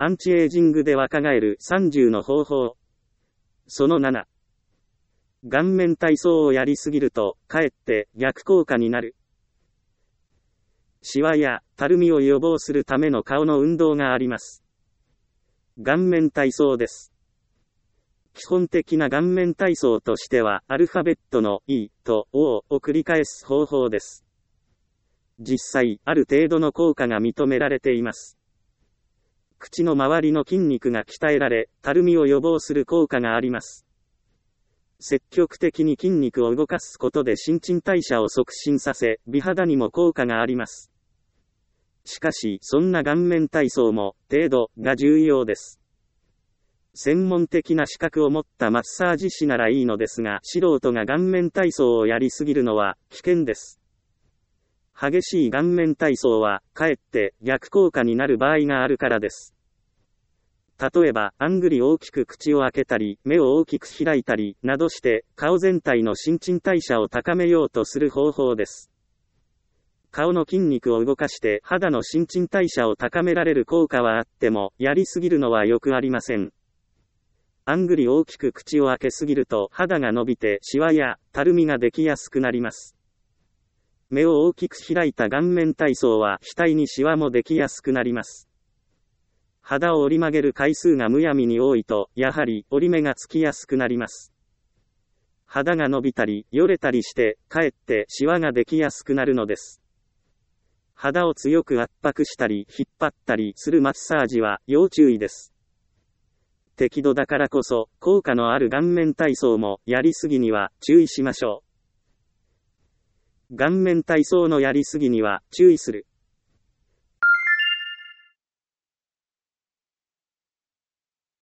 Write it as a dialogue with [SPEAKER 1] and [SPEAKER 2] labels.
[SPEAKER 1] アンチエイジングで若返る30の方法。その7。顔面体操をやりすぎると、かえって逆効果になる。シワやたるみを予防するための顔の運動があります。顔面体操です。基本的な顔面体操としては、アルファベットの E と O を繰り返す方法です。実際、ある程度の効果が認められています。口の周りの筋肉が鍛えられ、たるみを予防する効果があります。積極的に筋肉を動かすことで新陳代謝を促進させ、美肌にも効果があります。しかし、そんな顔面体操も、程度が重要です。専門的な資格を持ったマッサージ師ならいいのですが、素人が顔面体操をやりすぎるのは、危険です。激しい顔面体操は、かえって逆効果になる場合があるからです。例えば、あんぐり大きく口を開けたり、目を大きく開いたり、などして、顔全体の新陳代謝を高めようとする方法です。顔の筋肉を動かして肌の新陳代謝を高められる効果はあっても、やりすぎるのはよくありません。あんぐり大きく口を開けすぎると肌が伸びてシワやたるみができやすくなります。目を大きく開いた顔面体操は額にシワもできやすくなります。肌を折り曲げる回数がむやみに多いと、やはり折り目がつきやすくなります。肌が伸びたり、よれたりして、かえってシワができやすくなるのです。肌を強く圧迫したり、引っ張ったりするマッサージは要注意です。適度だからこそ、効果のある顔面体操も、やりすぎには注意しましょう。顔面体操のやりすぎには注意する。